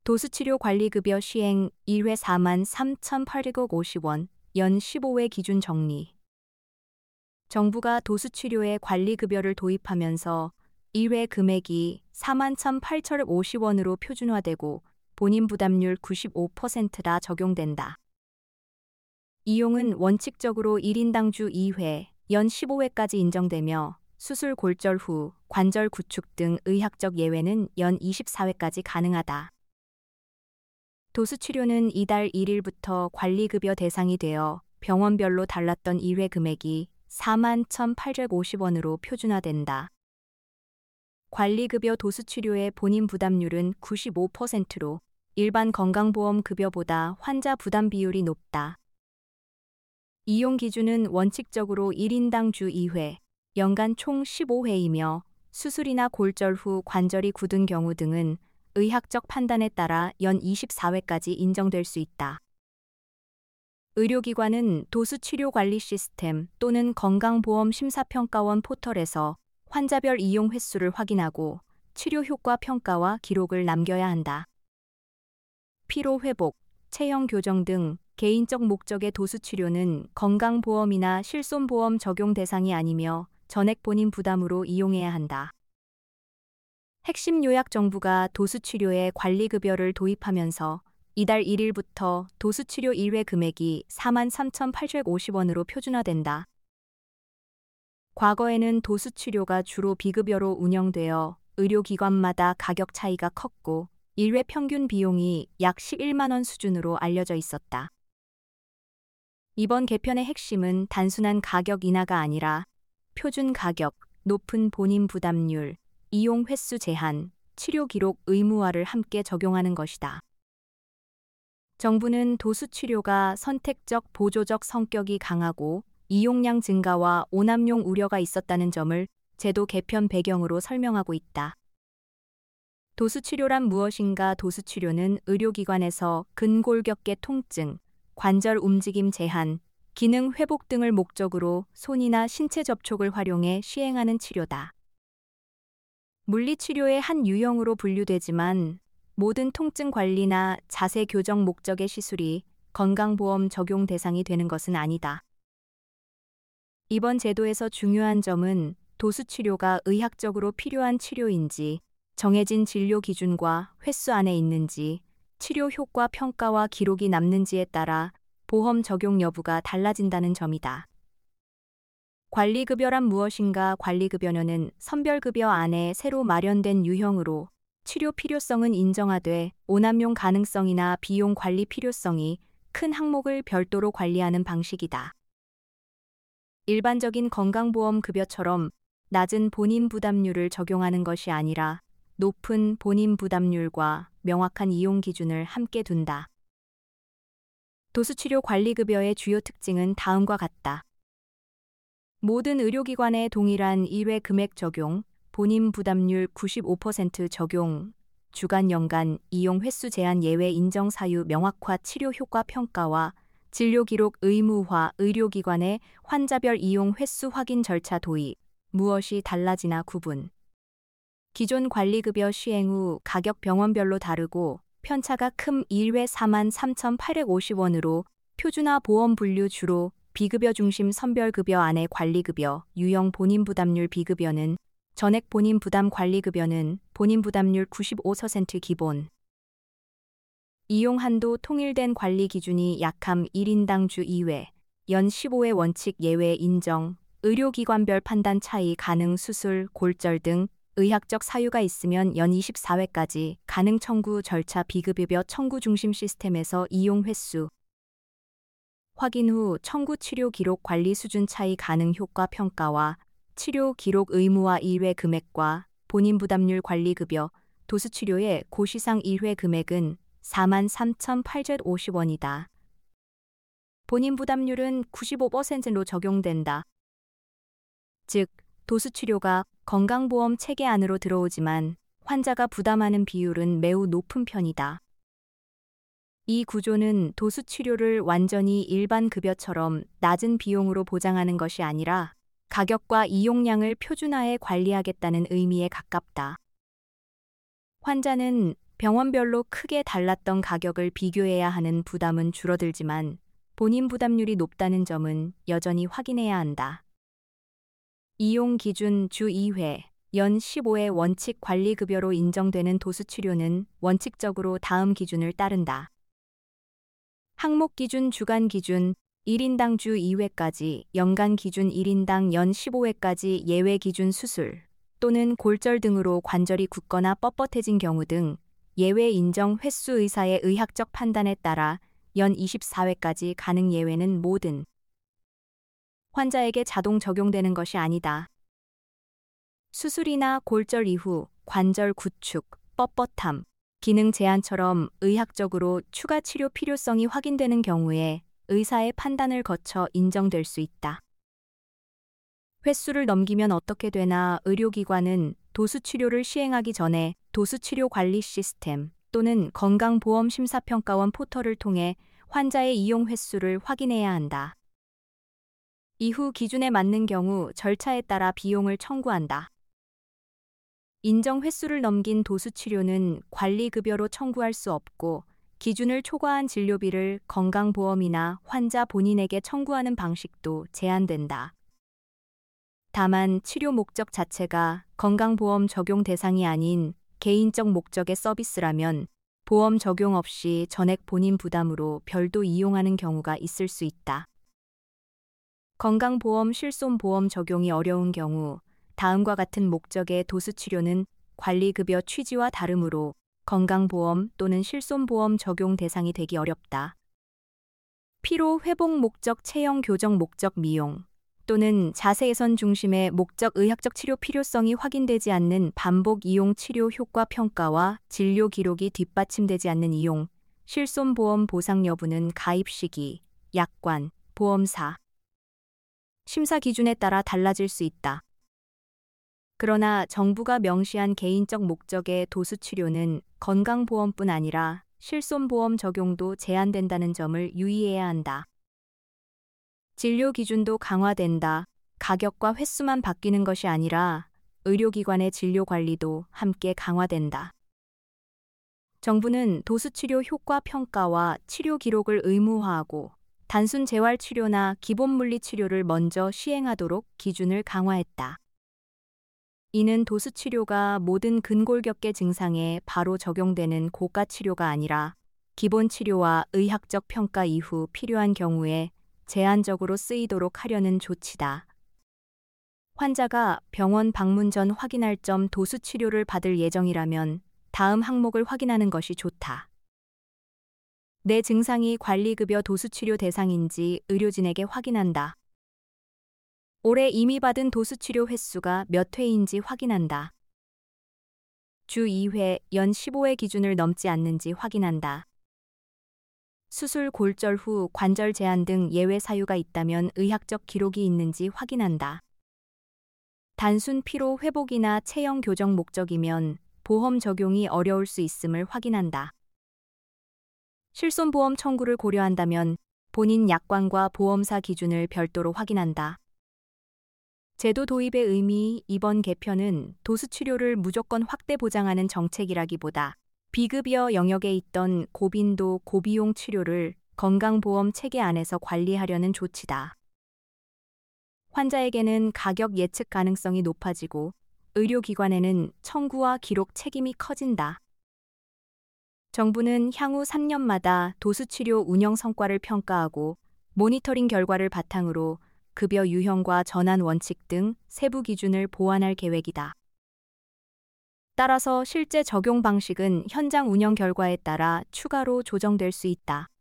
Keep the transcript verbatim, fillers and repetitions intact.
도수치료 관리급여 시행 일 회 사만 삼천팔백오십 원, 연 십오 회 기준 정리. 정부가 도수치료의 관리급여를 도입하면서 일 회 금액이 사만 천팔백오십 원으로 표준화되고 본인 부담률 구십오 퍼센트라 적용된다. 이용은 원칙적으로 일 인당 주 이 회, 연 십오 회까지 인정되며 수술 골절 후 관절 구축 등 의학적 예외는 연 이십사 회까지 가능하다. 도수치료는 이달 일 일부터 관리급여 대상이 되어 병원별로 달랐던 일 회 금액이 사만 천팔백오십 원으로 표준화된다. 관리급여 도수치료의 본인 부담률은 구십오 퍼센트로 일반 건강보험 급여보다 환자 부담 비율이 높다. 이용 기준은 원칙적으로 일 인당 주 이 회, 연간 총 십오 회이며 수술이나 골절 후 관절이 굳은 경우 등은 의학적 판단에 따라 연 이십사 회까지 인정될 수 있다. 의료기관은 도수치료관리 시스템 또는 건강보험 심사평가원 포털에서 환자별 이용 횟수를 확인하고 치료 효과 평가와 기록을 남겨야 한다. 피로회복, 체형 교정 등 개인적 목적의 도수치료는 건강보험이나 실손보험 적용 대상이 아니며 전액 본인 부담으로 이용해야 한다. 핵심 요약 정부가 도수치료의 관리급여를 도입하면서 이달 일 일부터 도수치료 일 회 금액이 사만 삼천팔백오십 원으로 표준화된다. 과거에는 도수치료가 주로 비급여로 운영되어 의료기관마다 가격 차이가 컸고 일 회 평균 비용이 약 십일만 원 수준으로 알려져 있었다. 이번 개편의 핵심은 단순한 가격 인하가 아니라 표준 가격, 높은 본인 부담률, 이용 횟수 제한, 치료 기록 의무화를 함께 적용하는 것이다. 정부는 도수치료가 선택적 보조적 성격이 강하고 이용량 증가와 오남용 우려가 있었다는 점을 제도 개편 배경으로 설명하고 있다. 도수치료란 무엇인가? 도수치료는 의료기관에서 근골격계 통증, 관절 움직임 제한, 기능 회복 등을 목적으로 손이나 신체 접촉을 활용해 시행하는 치료다. 물리치료의 한 유형으로 분류되지만 모든 통증 관리나 자세 교정 목적의 시술이 건강보험 적용 대상이 되는 것은 아니다. 이번 제도에서 중요한 점은 도수치료가 의학적으로 필요한 치료인지, 정해진 진료 기준과 횟수 안에 있는지, 치료 효과 평가와 기록이 남는지에 따라 보험 적용 여부가 달라진다는 점이다. 관리급여란 무엇인가? 관리급여는 선별급여 안에 새로 마련된 유형으로 치료 필요성은 인정하되 오남용 가능성이나 비용 관리 필요성이 큰 항목을 별도로 관리하는 방식이다. 일반적인 건강보험 급여처럼 낮은 본인 부담률을 적용하는 것이 아니라 높은 본인 부담률과 명확한 이용 기준을 함께 둔다. 도수치료 관리급여의 주요 특징은 다음과 같다. 모든 의료기관에 동일한 일 회 금액 적용, 본인 부담률 구십오 퍼센트 적용, 주간 연간 이용 횟수 제한 예외 인정 사유 명확화 치료 효과 평가와 진료 기록 의무화 의료기관의 환자별 이용 횟수 확인 절차 도입, 무엇이 달라지나 구분. 기존 관리급여 시행 후 가격 병원별로 다르고 편차가 큰 일 회 사만 삼천팔백오십 원으로 표준화 보험 분류 주로 비급여 중심 선별급여 안에 관리급여, 유형 본인 부담률 비급여는 전액 본인 부담 관리급여는 본인 부담률 구십오 퍼센트 기본. 이용 한도 통일된 관리 기준이 약함 일 인당 주 이 회, 연 십오 회 원칙 예외 인정, 의료기관별 판단 차이 가능 수술, 골절 등 의학적 사유가 있으면 연 이십사 회까지 가능 청구 절차 비급여 청구 중심 시스템에서 이용 횟수. 확인 후 청구 치료 기록 관리 수준 차이 가능 효과 평가와 치료 기록 의무화 일 회 금액과 본인 부담률 관리급여, 도수치료의 고시상 일 회 금액은 사만 삼천팔백오십 원이다. 본인 부담률은 구십오 퍼센트로 적용된다. 즉, 도수치료가 건강보험 체계 안으로 들어오지만 환자가 부담하는 비율은 매우 높은 편이다. 이 구조는 도수치료를 완전히 일반 급여처럼 낮은 비용으로 보장하는 것이 아니라 가격과 이용량을 표준화해 관리하겠다는 의미에 가깝다. 환자는 병원별로 크게 달랐던 가격을 비교해야 하는 부담은 줄어들지만 본인 부담률이 높다는 점은 여전히 확인해야 한다. 이용 기준 주 이 회, 연 십오 회 원칙 관리급여로 인정되는 도수치료는 원칙적으로 다음 기준을 따른다. 항목 기준 주간 기준 일 인당 주 이 회까지, 연간 기준 일 인당 연 십오 회까지 예외 기준 수술 또는 골절 등으로 관절이 굳거나 뻣뻣해진 경우 등 예외 인정 횟수 의사의 의학적 판단에 따라 연 이십사 회까지 가능. 예외는 모든 환자에게 자동 적용되는 것이 아니다. 수술이나 골절 이후 관절 구축, 뻣뻣함, 기능 제한처럼 의학적으로 추가 치료 필요성이 확인되는 경우에 의사의 판단을 거쳐 인정될 수 있다. 횟수를 넘기면 어떻게 되나 의료기관은 도수치료를 시행하기 전에 도수치료 관리 시스템 또는 건강보험심사평가원 포털을 통해 환자의 이용 횟수를 확인해야 한다. 이후 기준에 맞는 경우 절차에 따라 비용을 청구한다. 인정 횟수를 넘긴 도수치료는 관리급여로 청구할 수 없고 기준을 초과한 진료비를 건강보험이나 환자 본인에게 청구하는 방식도 제한된다. 다만 치료 목적 자체가 건강보험 적용 대상이 아닌 개인적 목적의 서비스라면 보험 적용 없이 전액 본인 부담으로 별도 이용하는 경우가 있을 수 있다. 건강보험 실손보험 적용이 어려운 경우 다음과 같은 목적의 도수치료는 관리급여 취지와 다르므로 건강보험 또는 실손보험 적용 대상이 되기 어렵다. 피로 회복 목적 체형 교정 목적 미용 또는 자세 개선 중심의 목적 의학적 치료 필요성이 확인되지 않는 반복 이용 치료 효과 평가와 진료 기록이 뒷받침되지 않는 이용, 실손보험 보상 여부는 가입 시기, 약관, 보험사, 심사 기준에 따라 달라질 수 있다. 그러나 정부가 명시한 개인적 목적의 도수치료는 건강보험뿐 아니라 실손보험 적용도 제한된다는 점을 유의해야 한다. 진료 기준도 강화된다. 가격과 횟수만 바뀌는 것이 아니라 의료기관의 진료 관리도 함께 강화된다. 정부는 도수치료 효과 평가와 치료 기록을 의무화하고 단순 재활치료나 기본물리치료를 먼저 시행하도록 기준을 강화했다. 이는 도수치료가 모든 근골격계 증상에 바로 적용되는 고가치료가 아니라 기본치료와 의학적 평가 이후 필요한 경우에 제한적으로 쓰이도록 하려는 조치다. 환자가 병원 방문 전 확인할 점 도수치료를 받을 예정이라면 다음 항목을 확인하는 것이 좋다. 내 증상이 관리급여 도수치료 대상인지 의료진에게 확인한다. 올해 이미 받은 도수치료 횟수가 몇 회인지 확인한다. 주 이 회, 연 십오 회 기준을 넘지 않는지 확인한다. 수술 골절 후 관절 제한 등 예외 사유가 있다면 의학적 기록이 있는지 확인한다. 단순 피로 회복이나 체형 교정 목적이면 보험 적용이 어려울 수 있음을 확인한다. 실손보험 청구를 고려한다면 본인 약관과 보험사 기준을 별도로 확인한다. 제도 도입의 의미 이번 개편은 도수치료를 무조건 확대 보장하는 정책이라기보다 비급여 영역에 있던 고빈도 고비용 치료를 건강보험 체계 안에서 관리하려는 조치다. 환자에게는 가격 예측 가능성이 높아지고 의료기관에는 청구와 기록 책임이 커진다. 정부는 향후 삼 년마다 도수치료 운영 성과를 평가하고 모니터링 결과를 바탕으로 급여 유형과 전환 원칙 등 세부 기준을 보완할 계획이다. 따라서 실제 적용 방식은 현장 운영 결과에 따라 추가로 조정될 수 있다.